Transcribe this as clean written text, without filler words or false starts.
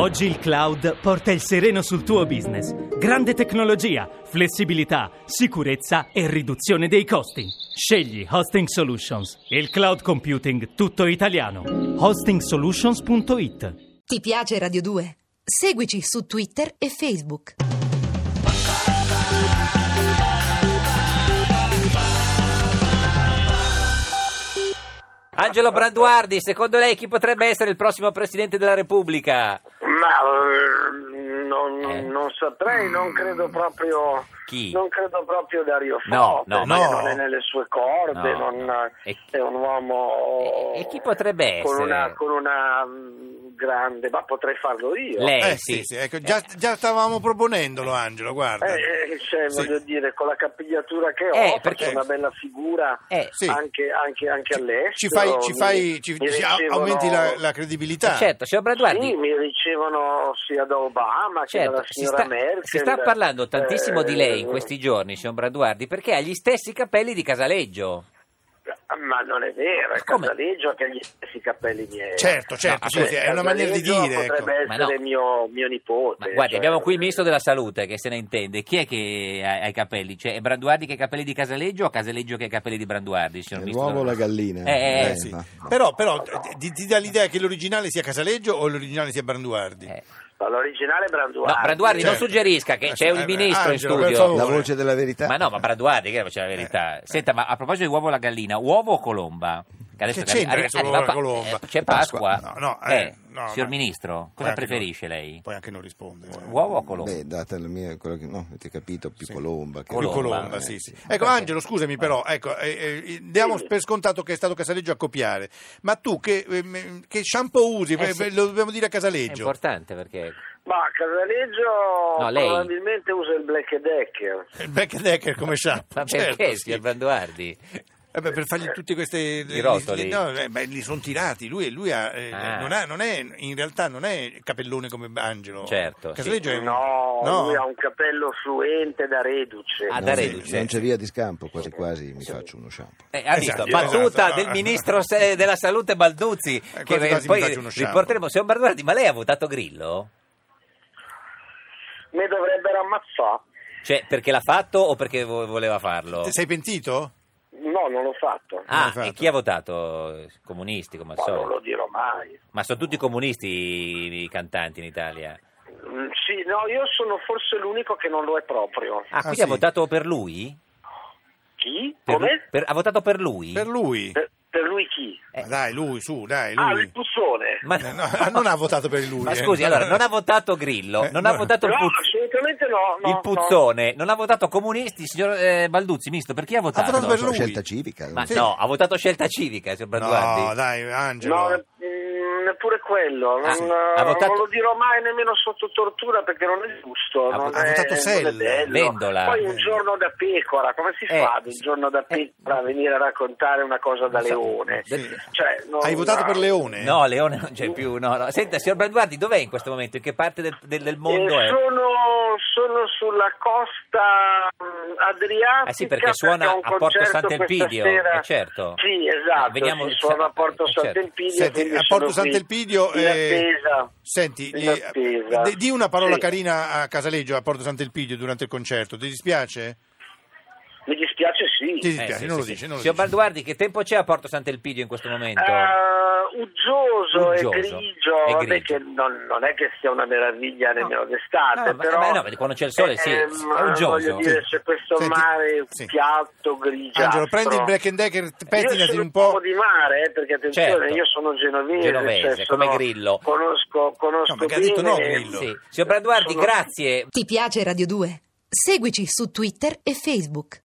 Oggi il cloud porta il sereno sul tuo business. Grande tecnologia, flessibilità, sicurezza e riduzione dei costi. Scegli Hosting Solutions, il cloud computing tutto italiano. Hostingsolutions.it. Ti piace Radio 2? Seguici su Twitter e Facebook. Angelo Branduardi, secondo lei chi potrebbe essere il prossimo Presidente della Repubblica? Non saprei, non credo proprio. Chi? Non credo proprio Dario Fo, No, perché non è nelle sue corde, è un uomo. E chi potrebbe essere? Con una grande, ma potrei farlo io. Lei, sì, ecco, già stavamo proponendolo, Angelo, guarda. Voglio dire, con la capigliatura che ho, perché faccio una bella figura sì. anche all'estero. Aumenti la credibilità. Certo, signor Branduardi. Sì, mi ricevono sia da Obama che dalla signora Merkel. Si sta parlando tantissimo di lei in questi giorni, signor Branduardi, perché ha gli stessi capelli di Casaleggio. Ma non è vero, è Casaleggio che ha gli stessi capelli miei. Certo, scusi, è una maniera di dire. Potrebbe essere mio nipote. Ma guardi, abbiamo qui il ministro della salute che se ne intende. Chi è che ha i capelli? Cioè, è Branduardi che ha i capelli di Casaleggio o Casaleggio che ha i capelli di Branduardi? Signor ministro? L'uovo o la gallina? Sì. Però ti dà l'idea che l'originale sia Casaleggio o l'originale sia Branduardi? L'originale è Branduardi. No, Branduardi Certo. non suggerisca che c'è un ministro Angelo, in per studio. favore. La voce della verità. Ma no, ma Branduardi che c'è la verità. Senta, ma a proposito di uovo o la gallina, uovo o colomba? Che c'entra adesso l'uovo e la colomba? C'è Pasqua. No, signor ministro, cosa preferisce lei? Puoi anche non rispondere. Uovo o colomba? Beh, data la mia, quello che avete capito, più colomba. Che Più colomba, sì. Ecco, Angelo, scusami però, diamo per scontato che è stato Casaleggio a copiare, ma tu che shampoo usi? Lo dobbiamo dire a È Casaleggio. importante perché... Ma Casaleggio No, lei. probabilmente usa il Black Decker. Il Black Decker come shampoo. Ma perché, signor Branduardi? Per fargli tutti questi I rotoli. li sono tirati. Lui in realtà non è capellone come Angelo. Certo, Casaleggio è Lui ha un capello fluente da reduce. Da reduce. Non c'è via di scampo, quasi quasi mi faccio uno shampoo. Ha visto? Esatto, Battuta esatto. del ministro della salute Balduzzi, che quasi quasi mi poi faccio uno shampoo. riporteremo. Signor Branduardi, ma lei ha votato Grillo? Mi dovrebbero ammazzare. Cioè, perché l'ha fatto o perché voleva farlo? Sei pentito? No, non l'ho fatto. Ah, l'hai fatto. e chi ha votato? Comunisti, come al Ma non solito. lo dirò mai. Ma sono tutti comunisti i cantanti in Italia? Sì, no, io sono forse l'unico che non lo è proprio. Ah, quindi sì. ha votato per lui? Chi? Come? Ha votato per lui? Per lui? Per lui chi? Ma dai, lui. Ah, il Puzzone. Ma, Non ha votato per lui. ma scusi, allora, non ha votato Grillo, non ha votato No, assolutamente no. il Puzzone, non ha votato comunisti, signor Balduzzi, ministro, per chi ha votato? votato per Sono lui. scelta civica. Ma Sì. no, ha votato Scelta Civica, signor Branduardi. No, dai, Angelo. No, neppure quello. ha votato- Non lo dirò mai nemmeno sotto tortura perché non è giusto. Ha non votato è Sella, bello. Vendola. Poi un giorno da pecora, come si fa ad un giorno da pecora a venire a raccontare una cosa da leone? Cioè, Hai votato per Leone? No, Leone non c'è più. No. Senta, signor Branduardi, dov'è in questo momento? In che parte del mondo è? Sono sulla costa adriatica. Sì, perché suona ho un a Porto concerto Sant'Elpidio, questa sera. certo. Sì, esatto. Vediamo- Suona a Porto certo. Sant'Elpidio. Senti, quindi a sono Porto qui Sant'Elpidio, in attesa. Senti, In attesa. di una parola Sì. carina a Casaleggio, a Porto Sant'Elpidio durante il concerto. Ti dispiace? Mi dispiace, sì. Ti dispiace, Sì, non lo sì, dici. sì. Non lo Signor dici. Branduardi, che tempo c'è a Porto Sant'Elpidio in questo momento? Uggioso e Uggioso. grigio, E vabbè, grigio. che non è che sia una meraviglia nemmeno d'estate, No, però no, quando c'è il sole sì, è uggioso. voglio dire, c'è questo Senti, mare sì. piatto grigio. Angelo, prendi il Black Decker, Io pettinati sono un po'. di mare, perché attenzione, Certo. io sono genovese, Genovese, come Grillo. Conosco No, ma che ha detto bene. no, Grillo. Sì. Signor Branduardi, Sono- grazie. Ti piace Radio 2? Seguici su Twitter e Facebook.